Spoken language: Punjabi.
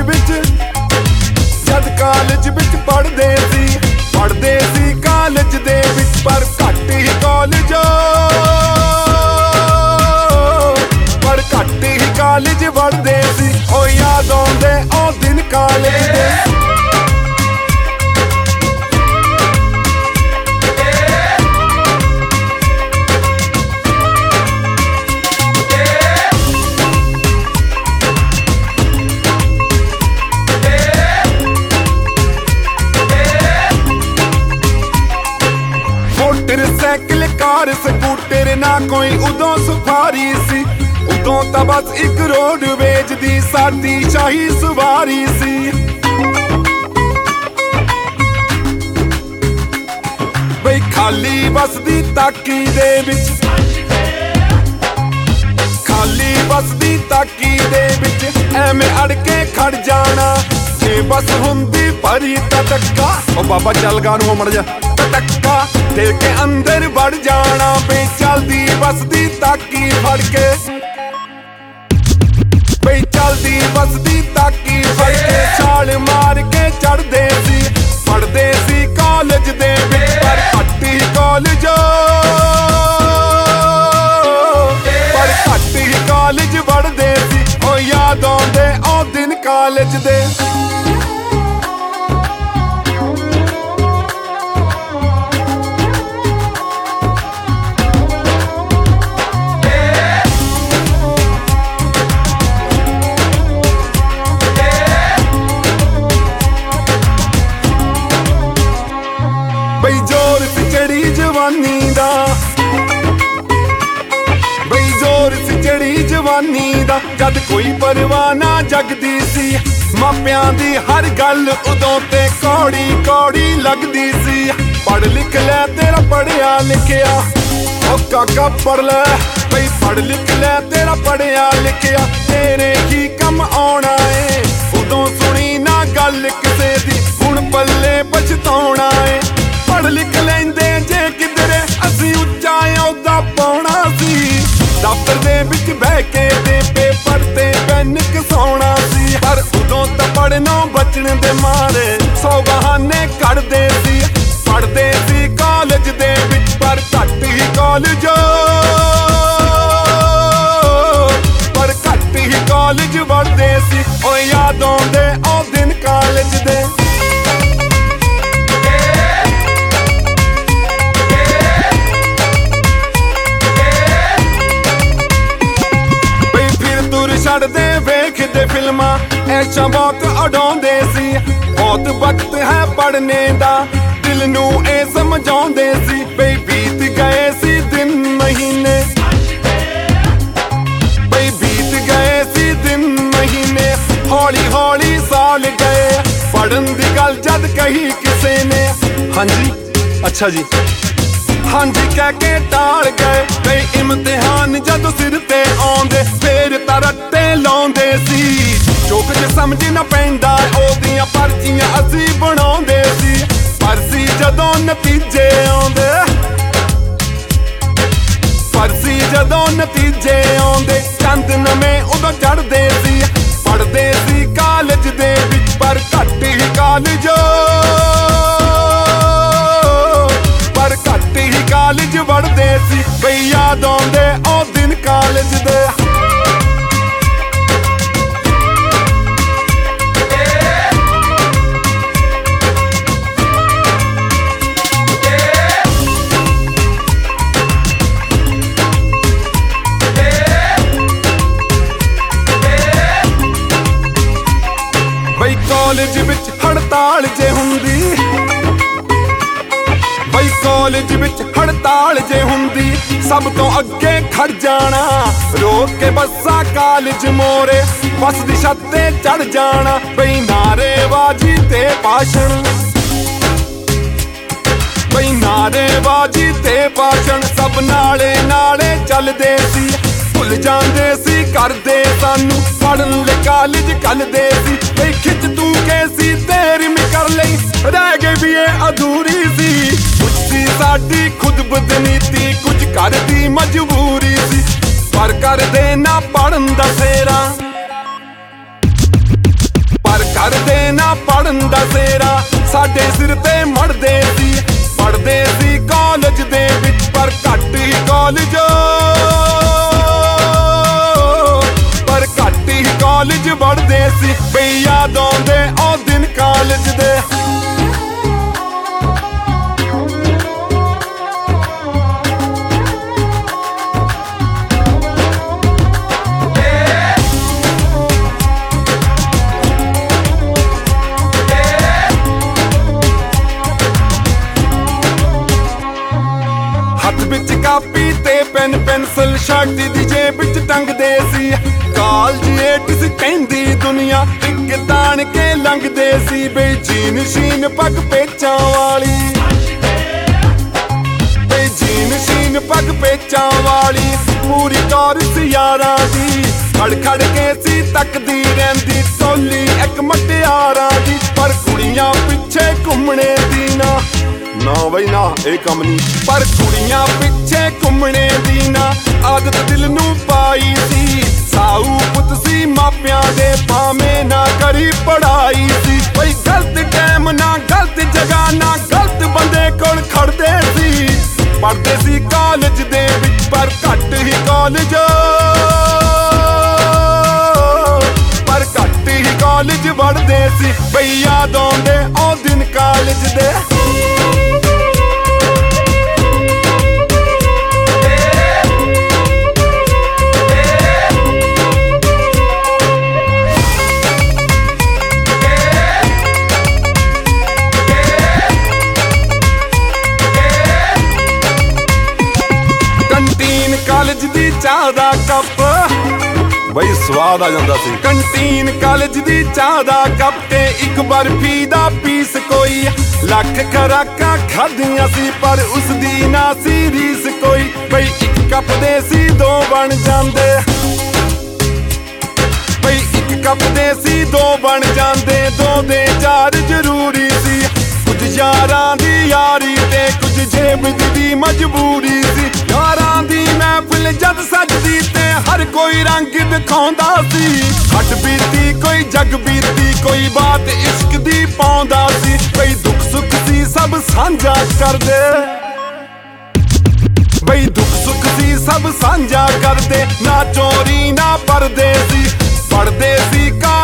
ਵਿੱਚ ਜਦ ਕਾਲਜ ਵਿੱਚ ਪੜ੍ਹਦੇ ਸੀ ਕਾਲਜ ਦੇ ਵਿੱਚ ਪਰ ਘੱਟ ਹੀ ਕਾਲਜ ਵੜਦੇ ਸੀ। ਉਹ ਯਾਦ ਆਉਂਦੇ ਉਹ ਦਿਨ ਕਾਲਜ ਦੇ। ਮੋਟਰਸਾਈਕਲ ਕਾਰ ਸਕੂਟਰ ਨਾ ਕੋਈ ਉਦੋਂ ਸਫਾਰੀ ਸੀ। ਉਦੋਂ ਤਾਂ ਬਸ ਇੱਕ ਰੋਡਵੇਜ ਦੀ ਸਾਡੀ ਸ਼ਾਹੀ ਸਵਾਰੀ ਸੀ। ਬਈ ਖਾਲੀ ਬੱਸ ਦੀ ਤਾਕੀ ਦੇ ਵਿੱਚ ਐਵੇਂ ਅੜ ਕੇ ਖੜ ਜਾਣਾ। ਜੇ ਬੱਸ ਹੁੰਦੀ ਭਰੀ ਤਾਂ ਟੱਕਾ ਉਹ ਬਾਬਾ ਚੱਲ ਗਾ ਨੂੰ ਮੜ ਜਾ ਟੱਕਾ ਦੇ ਕੇ ਅੰਦਰ ਵੜ ਜਾਣਾ। ਬਈ ਚੱਲਦੀ ਬੱਸ ਦੀ ਤਾਕੀ ਫੜ ਕੇ ਛਾਲ ਮਾਰ ਕੇ ਚੜਦੇ ਸੀ। ਪੜ੍ਹਦੇ ਸੀ ਕਾਲਜ ਦੇ ਵਿੱਚ ਪਰ ਘੱਟ ਹੀ ਕਾਲਜ ਵੜਦੇ ਸੀ। ਉਹ ਯਾਦ ਆਉਂਦੇ ਉਹ ਦਿਨ ਕਾਲਜ ਦੇ। ਬਈ ਜ਼ੋਰ ਸੀ ਚੜੀ ਜਵਾਨੀ ਦਾ ਜਦ ਕੋਈ ਪਰਵਾਹ ਨਾ ਜਗਦੀ ਸੀ। ਮਾਪਿਆਂ ਦੀ ਹਰ ਗੱਲ ਉਦੋਂ ਤੇ ਕੌੜੀ ਲੱਗਦੀ ਸੀ। ਪੜ੍ਹ ਲਿਖ ਲੈ ਤੇਰਾ ਪੜ੍ਹਿਆ ਲਿਖਿਆ ਉਹ ਕਾਕਾ ਪੜ੍ਹ ਲੈ। ਬਈ ਪੜ੍ਹ ਲਿਖ ਲੈ ਤੇਰਾ ਪੜ੍ਹਿਆ ਲਿਖਿਆ ਤੇਰੇ ਹੀ ਕੰਮ ਆਉਣਾ ਏ। ਉਦੋਂ ਸੁਣੀ ਨਾ ਗੱਲ ਕਿਸੇ ਦੀ ਹੁਣ ਪੱਲੇ ਪਛਤਾਉਣਾ ਏ। ਪੜ੍ਹ ਲਿਖ ਲੈਂਦੇ ਜੇ ਕਿਧਰੇ ਅਸੀਂ ਉੱਚਾ ਅਹੁਦਾ ਪਾਉਣਾ ਸੀ। ਦਫ਼ਤਰ ਦੇ ਵਿੱਚ ਬਹਿ ਕੇ ਤੇ ਪੇਪਰ ਤੇ ਪੈਨ ਘਸਾਉਣਾ ਸੀ। ਪਰ ਉਦੋਂ ਤਾਂ ਪੜ੍ਹਨੋਂ ਬਚਣ ਦੇ ਮਾਰੇ 100 ਬਹਾਨੇ ਕੱਢਦੇ ਸੀ। ਪੜ੍ਹਦੇ ਸੀ ਕਾਲਜ ਦੇ ਵਿੱਚ ਪਰ ਘੱਟ ਹੀ ਕਾਲਜ ਵੜਦੇ ਸੀ। ਉਹ ਯਾਦ ਆਉਂਦੇ ਉਹ ਦਿਨ ਕਾਲਜ ਦੇ। ਛੱਡਦੇ ਵੇਖਦੇ ਫਿਲਮਾਂ ਐਸ਼ਾਂ ਬਹੁਤ ਉਡਾਉਂਦੇ ਸੀ। ਬਹੁਤ ਵਕਤ ਹੈ ਪੜ੍ਹਨੇ ਦਾ ਦਿਲ ਨੂੰ ਇਹ ਸਮਝਾਉਂਦੇ ਸੀ। ਬਈ ਬੀਤ ਗਏ ਸੀ ਦਿਨ ਮਹੀਨੇ ਹੌਲੀ ਸਾਲ ਗਏ। ਪੜ੍ਹਨ ਦੀ ਗੱਲ ਜਦ ਕਹੀ ਕਿਸੇ ਨੇ ਹਾਂਜੀ ਅੱਛਾ ਜੀ ਹਾਂਜੀ ਕਹਿ ਕੇ ਟਾਲ ਗਏ। ਕਈ ਇਮਤਿਹਾਨ ਜਦੋਂ ਸਿਰ ਤੇ ਆਉਂਦੇ ਫੇਰ ਤਾਂ ਰੱਟੇ ਲਾਉਂਦੇ ਸੀ। ਜੋ ਕੁਝ ਸਮਝ ਨਾ ਪੈਂਦਾ ਉਹਦੀਆਂ ਪਰਚੀਆਂ ਅਸੀਂ ਬਣਾਉਂਦੇ ਸੀ। ਪਰਸੀ ਜਦੋਂ ਨਤੀਜੇ ਆਉਂਦੇ ਚੰਦ ਨਵੇਂ ਉਦੋਂ ਚੜ੍ਹਦੇ ਸੀ। ਪੜ੍ਹਦੇ ਸੀ ਕਾਲਜ ਦੇ ਵਿੱਚ ਪਰ ਘੱਟ ਹੀ ਕਾਲਜ ਵੜਦੇ ਸੀ। ਬਈ ਯਾਦ ਆਉਂਦੇ ਉਹ ਦਿਨ ਕਾਲਜ ਦੇ। ਬਈ ਕਾਲਜ ਵਿੱਚ ਹੜਤਾਲ ਜੇ ਹੁੰਦੀ ਸਭ ਤੋਂ ਅੱਗੇ ਖੜ ਜਾਣਾ। ਰੋਕ ਕੇ ਬੱਸਾਂ ਕਾਲਜ ਮੋਰੇ ਬੱਸ ਦੀ ਛੱਤ ਤੇ ਚੜ ਜਾਣਾ। ਬਈ ਨਾਅਰੇਬਾਜ਼ੀ ਤੇ ਭਾਸ਼ਣ ਸਭ ਨਾਲੇ ਚੱਲਦੇ ਸੀ। ਭੁੱਲ ਜਾਂਦੇ ਸੀ ਕਰਦੇ ਸਾਨੂੰ ਪੜ੍ਹਨ ਲਈ ਕਾਲਜ ਕੱਲਦੇ ਸੀ। ਬਈ ਖਿੱਚ ਤੂੰ ਕੇ ਸੀ ਤੇਰੀ ਕਰ ਲਈ ਰਹਿ ਗਈ ਵੀ ਇਹ ਅਧੂਰੀ ਸੀ। ਕੁਝ ਸੀ ਸਾਡੀ ਖੁਦ ਬਦਨੀਤੀ ਕੁਝ ਕਰਦੀ ਮਜਬੂਰੀ ਸੀ। ਪਰ ਕਰਦੇ ਨਾ ਪੜ੍ਹਨ ਦਾ ਫੇਰਾ ਪਰ सेरा साडे सिर ते मड़दे सी। पढ़दे सी कॉलेज दे विच पर घट ही कॉलेज, पर घट ही कॉलेज पढ़दे सी। बई याद आउंदे ओ दिन कॉलेज दे। विच कापी ते पेन पेंसिल शर्ट दी जेब विच टंगदे सी। कालज एटस कहंदी दुनिया इक तान के लंघदे सी। बई जीन शीन पग पेचां वाली, बई जीन शीन पग पेचां वाली पूरी टॉरस यारां दी। खड़ खड़ के सी तकदी रहिंदी टोली इक मटियारां दी। पर कुड़ियां पिछे घुमणे दी ना बई ना ए कम नी। पर कुड़ियां पिछे घुमणे दी ना आदत दिल नू पाई सी। साऊ पुत सी मापियां दे भावें ना करी पढ़ाई सी। बई गलत टाइम ना गलत जगह ना गलत बंदे कोल खड़दे सी। पढ़दे सी कॉलेज दे विच पर घट ही कॉलेज, पर घट ही कॉलेज पढ़दे सी। बई याद आउंदे ओ दिन कॉलेज दे। कंटीन कॉलेज दी चाह दा कप बई स्वाद आ जांदा सी। कंटीन कॉलेज दी चाह दा कप ते इक बर्फी दा पीस। कोई लख खराकां खादियां सी पर उस दी ना सी रीस कोई। बई इक कप दे सी दो बन जांदे, बई इक कप दे सी दो बन जांदे। दो दे चार जरूरी सी। कुछ यारां दी यारी ते कुछ जेब दी मजबूरी सी। यारां दी महफिल जद सजदी ते हर कोई रंग दिखाउंदा सी। हट बीती कोई जग बीती कोई बात इश्क दी पाउंदा सी। बई दुख सुख सी सब सांझा करदे, बई दुख सुख सी सब सांझा करदे। ना चोरी ना परदे सी, पढ़दे सी